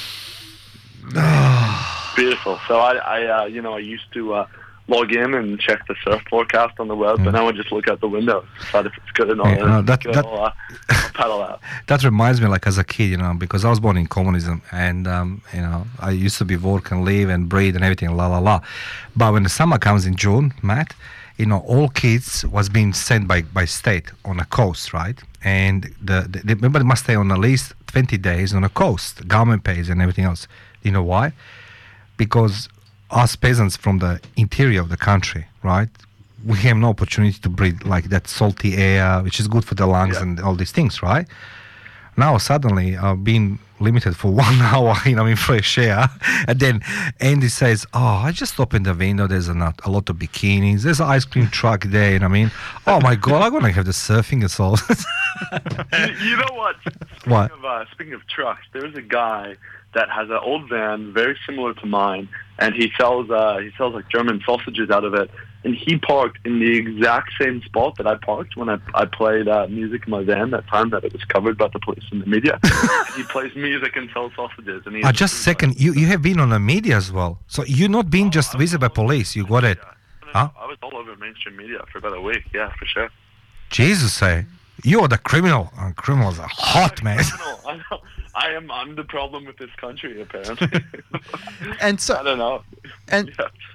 Yeah. Beautiful. So I used to log in and check the surf forecast on the web, but now I just look out the window, decide if it's good or not. I'll paddle out. That reminds me, as a kid, because I was born in communism, and I used to be work and live and breathe and everything, la. But when the summer comes in June, Matt, all kids was being sent by state on a coast, right? And everybody must stay on at least 20 days on a coast. Government pays and everything else. You know why? Because us peasants from the interior of the country, right? We have no opportunity to breathe that salty air, which is good for the lungs and all these things, right? Now suddenly being limited for 1 hour, in fresh air, and then Andy says, I just opened the window, there's a lot of bikinis, there's an ice cream truck there, oh my God, I'm going to have the surfing and so. You know what? Speaking of trucks, there's a guy that has an old van very similar to mine, and he sells German sausages out of it. And he parked in the exact same spot that I parked when I played music in my van that time that it was covered by the police and the media. He plays music and sells sausages. And just a second, you have been on the media as well. So you're not being just visited by police, you got it. No, I was all over mainstream media for about a week, yeah, for sure. Jesus, you are the criminal, and criminals are hot, man. I know. I'm the problem with this country, apparently. And so I don't know. And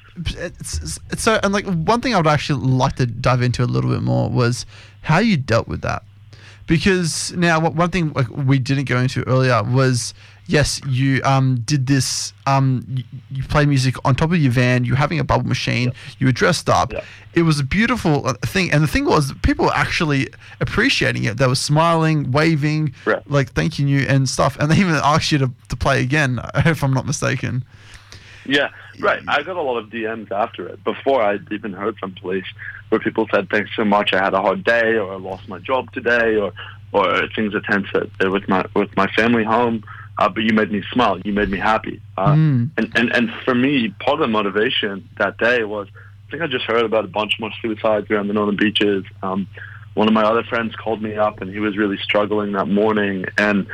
so one thing I would actually like to dive into a little bit more was how you dealt with that, because now one thing we didn't go into earlier was, yes, you did this. You play music on top of your van. You're having a bubble machine. You were dressed up. It was a beautiful thing, and the thing was, people were actually appreciating it. They were smiling, waving, thanking you and stuff. And they even asked you to play again, if I'm not mistaken. Yeah, right. I got a lot of DMs after it, before I'd even heard from police, where people said, "Thanks so much. I had a hard day, or I lost my job today, or things are tense with my family home." But you made me smile. You made me happy. And for me, part of the motivation that day was, I think I just heard about a bunch more suicides around the northern beaches. One of my other friends called me up, and he was really struggling that morning. And,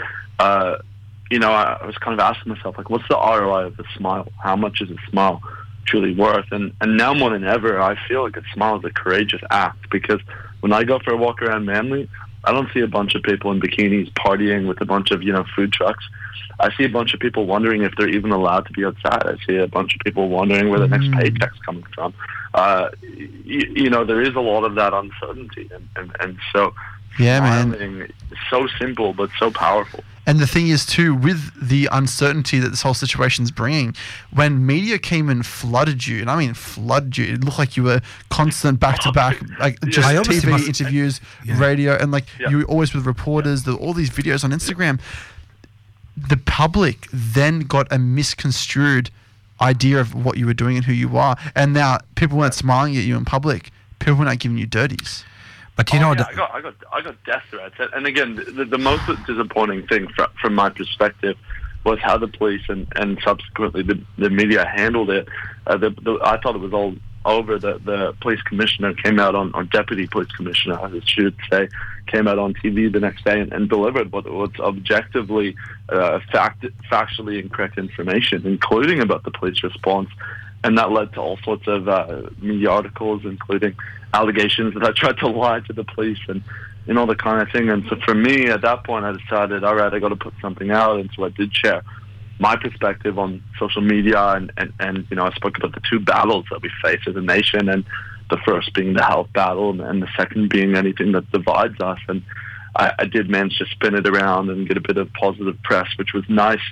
I was kind of asking myself, what's the ROI of a smile? How much is a smile truly worth? And now more than ever, I feel like a smile is a courageous act, because when I go for a walk around Manly, I don't see a bunch of people in bikinis partying with a bunch of, food trucks. I see a bunch of people wondering if they're even allowed to be outside. I see a bunch of people wondering where the next paycheck's coming from. There is a lot of that uncertainty. And so smiling is so simple but so powerful. And the thing is, too, with the uncertainty that this whole situation's bringing, when media came and flooded you, and I mean flooded you, it looked like you were constant back-to-back, just TV interviews, radio, and you were always with reporters, there were all these videos on Instagram. The public then got a misconstrued idea of what you were doing and who you are. And now people weren't smiling at you in public. People were not giving you dirties. But I got death threats, and again, the most disappointing thing from my perspective was how the police and subsequently the media handled it. I thought it was all over. The police commissioner came out or deputy police commissioner, I should say, came out on TV the next day and delivered what was objectively factually incorrect information, including about the police response. And that led to all sorts of media articles, including allegations that I tried to lie to the police. And you know, the kind of thing. And so for me, at that point, I decided, all right, I got to put something out. And so I did share my perspective on social media, and you know, I spoke about the two battles that we face as a nation, and the first being the health battle, and the second being anything that divides us. And I did manage to spin it around and get a bit of positive press, which was nice.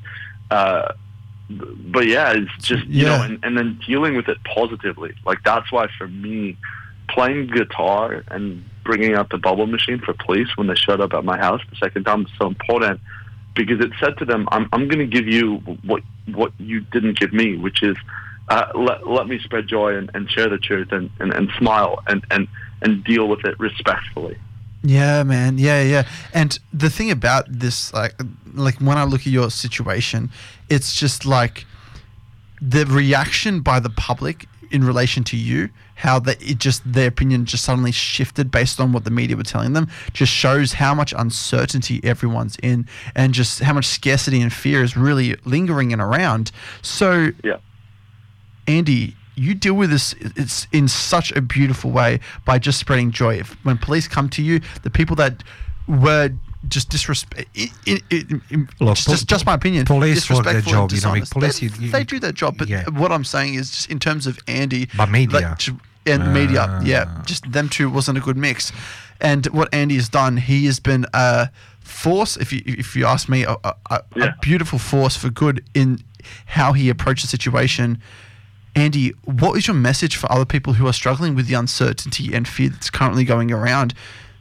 But yeah, it's just, you know, and then dealing with it positively. Like, that's why for me, playing guitar and bringing out the bubble machine for police when they showed up at my house the second time was so important, because it said to them, I'm going to give you what you didn't give me, which is let me spread joy and share the truth and smile and deal with it respectfully. Yeah, man. Yeah. And the thing about this, like when I look at your situation, it's just like the reaction by the public in relation to you, how their opinion just suddenly shifted based on what the media were telling them, just shows how much uncertainty everyone's in, and just how much scarcity and fear is really lingering and around. So, Andy, you deal with this, it's in such a beautiful way by just spreading joy. When police come to you, the people that were just disrespect, just my opinion, police work their job. You know, police, they do their job. But what I'm saying is, just in terms of Andy, but media media, just them two wasn't a good mix. And what Andy has done, he has been a force. If you ask me, a beautiful force for good in how he approached the situation. Andy, what is your message for other people who are struggling with the uncertainty and fear that's currently going around?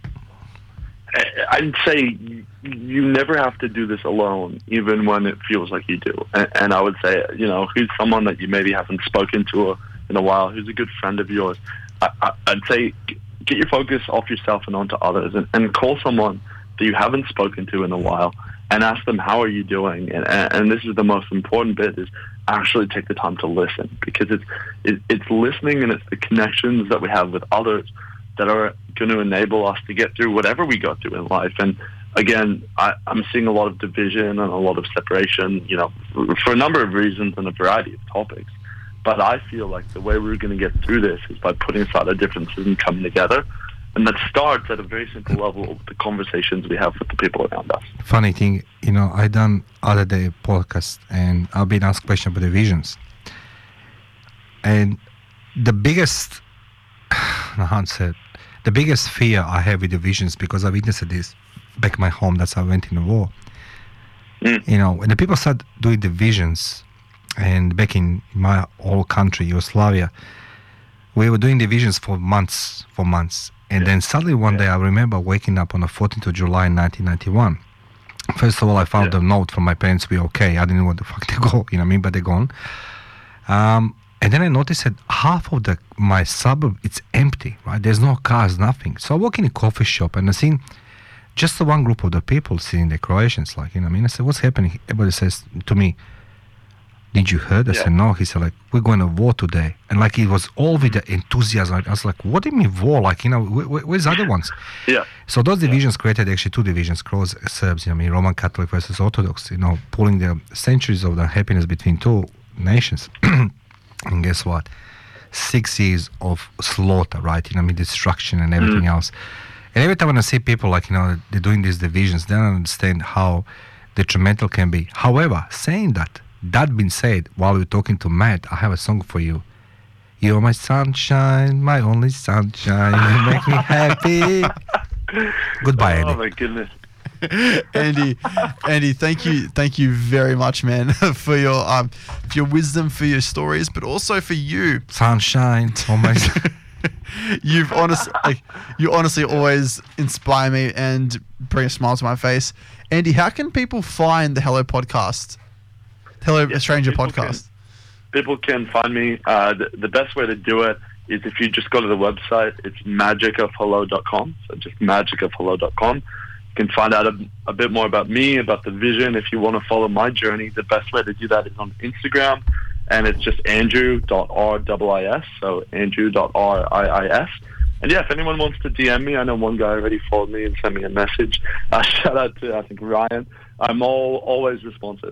I'd say you never have to do this alone, even when it feels like you do. And I would say, you know, who's someone that you maybe haven't spoken to in a while, who's a good friend of yours, I'd say get your focus off yourself and onto others, and call someone that you haven't spoken to in a while and ask them, how are you doing? And this is the most important bit, is actually take the time to listen, because it's listening, and it's the connections that we have with others that are going to enable us to get through whatever we go through in life. And again, I'm seeing a lot of division and a lot of separation, you know, for a number of reasons and a variety of topics. But I feel like the way we're going to get through this is by putting aside our differences and coming together. And that starts at a very simple level with the conversations we have with the people around us. Funny thing, you know, I done other day podcast, and I've been asked questions about the visions. And the biggest, the biggest fear I have with the visions, because I witnessed this back in my home, that's how I went in the war. You know, when the people start doing the visions, and back in my old country, Yugoslavia, we were doing the visions for months. And then suddenly one day I remember waking up on the 14th of July in 1991. First of all, I found a note from my parents to be okay. I didn't know where the fuck they go, you know what I mean? But they're gone. And then I noticed that half of my suburb, it's empty, right? There's no cars, nothing. So I walk in a coffee shop and I seen just the one group of the people sitting there, Croatians, like, you know what I mean? I said, what's happening? Everybody says to me, did you heard? I said, no. He said, like, we're going to war today. And like, it was all with the enthusiasm. I was like, what do you mean war? Like, you know, where's the other ones? So those divisions created actually two divisions, Croats, Serbs, you know, I mean, Roman Catholic versus Orthodox, you know, pulling the centuries of the happiness between two nations. And guess what? 6 years of slaughter, right? You know, I mean, destruction and everything else. And every time when I see people, like, you know, they're doing these divisions, they don't understand how detrimental can be. However, saying that being said, while we're talking to Matt, I have a song for you. You're my sunshine, my only sunshine. You make me happy. Goodbye, Andy. Oh, my goodness. Andy, thank you very much, man, for your wisdom, for your stories, but also for you. Sunshine, almost. You honestly always inspire me and bring a smile to my face. Andy, how can people find the Hello Podcast? Hello, Stranger Podcast. People can find me. The best way to do it is if you just go to the website. It's magicofhello.com. So just magicofhello.com. You can find out a bit more about me, about the vision. If you want to follow my journey, the best way to do that is on Instagram, and it's just andrew.riis. So andrew.riis. And yeah, if anyone wants to DM me, I know one guy already followed me and sent me a message. Shout out to, I think, Ryan. I'm always responsive.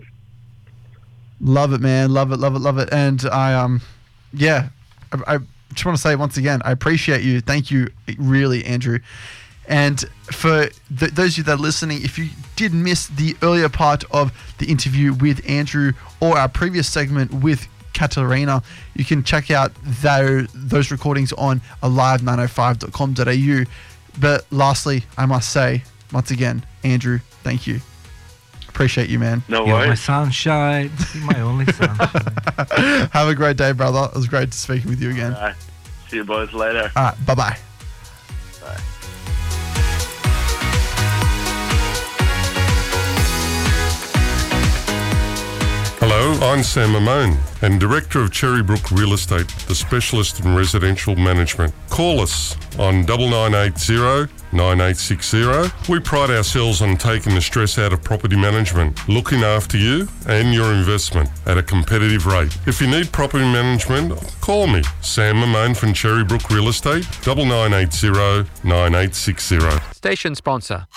Love it, man. Love it. And I just want to say once again, I appreciate you. Thank you, really, Andrew. And for those of you that are listening, if you did miss the earlier part of the interview with Andrew or our previous segment with Katarina, you can check out those recordings on alive905.com.au. But lastly, I must say, once again, Andrew, thank you. Appreciate you, man. You're my sunshine. You're my only sunshine. Have a great day, brother. It was great to speak with you again. All right. See you boys later. All right. Bye-bye. Bye. Hello, I'm Sam Mamone and Director of Cherrybrook Real Estate, the specialist in residential management. Call us on 9980 9860. We pride ourselves on taking the stress out of property management, looking after you and your investment at a competitive rate. If you need property management, call me, Sam Mamone from Cherrybrook Real Estate, 9980 9860. Station sponsor.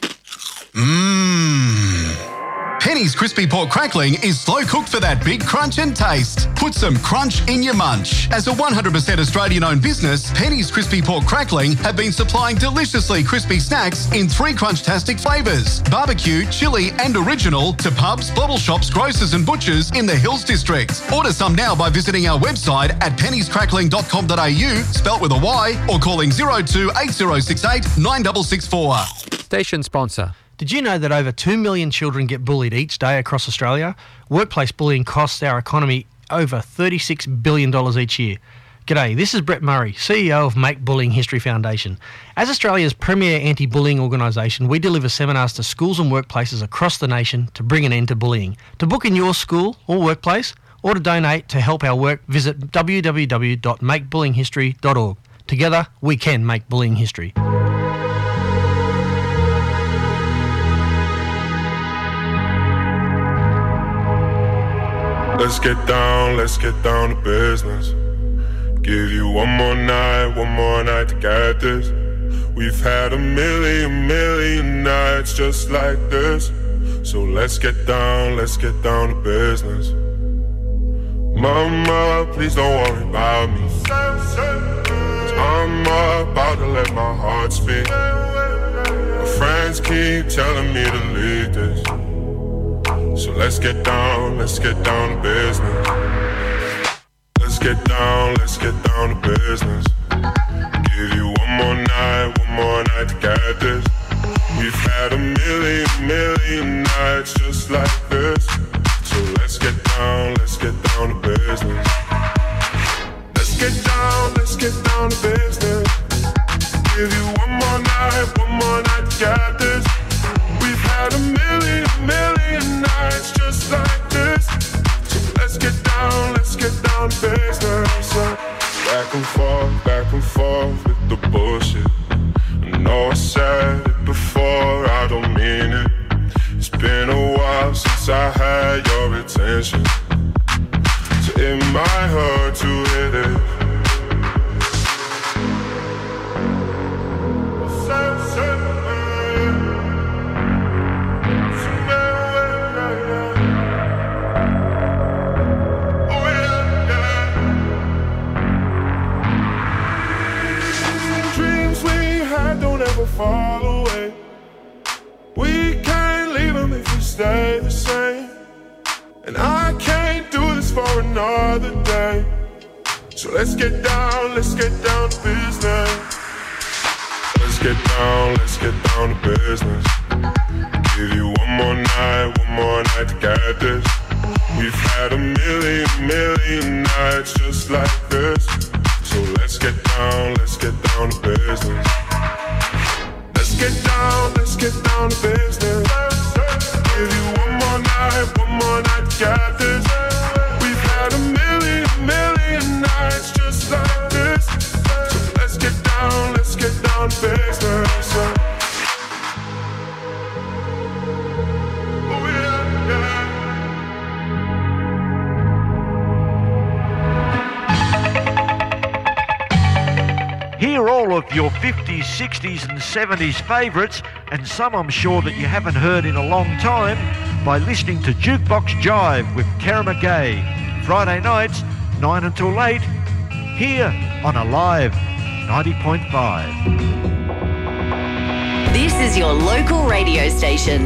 Penny's Crispy Pork Crackling is slow cooked for that big crunch and taste. Put some crunch in your munch. As a 100% Australian-owned business, Penny's Crispy Pork Crackling have been supplying deliciously crispy snacks in 3 crunch-tastic flavours: barbecue, chili and original to pubs, bottle shops, grocers and butchers in the Hills District. Order some now by visiting our website at pennyscrackling.com.au, spelt with a Y, or calling 02 8068 9664. Station sponsor. Did you know that over 2 million children get bullied each day across Australia? Workplace bullying costs our economy over $36 billion each year. G'day, this is Brett Murray, CEO of Make Bullying History Foundation. As Australia's premier anti-bullying organisation, we deliver seminars to schools and workplaces across the nation to bring an end to bullying. To book in your school or workplace, or to donate to help our work, visit www.makebullyinghistory.org. Together, we can make bullying history. Let's get down to business. Give you one more night to get this. We've had a million nights just like this. So let's get down to business. Mama, please don't worry about me. 'Cause I'm about to let my heart speak. My friends keep telling me to leave this. So let's get down to business. Let's get down to business. Give you one more night to get this. We've had a million nights just like this. So let's get down to business. Let's get down to business. Give you one more night to get this. We've had a million nights just like this. So let's get down to business. Back and forth with the bullshit. I know I said it before, I don't mean it. It's been a while since I had your attention. So it might hurt to hit it. Fall away. We can't leave them if we stay the same. And I can't do this for another day. So let's get down to business. Let's get down to business. Give you one more night to get this. We've had a million nights just like this. So let's get down to business. Let's get down to business. Give you one more night to get this. We've had a million nights just like this. So let's get down to business. Oh yeah, yeah. Hear all of your 50s, 60s and 70s favourites, and some I'm sure that you haven't heard in a long time, by listening to Jukebox Jive with Kara McGay. Friday nights, 9 until 8, here on Alive 90.5. This is your local radio station.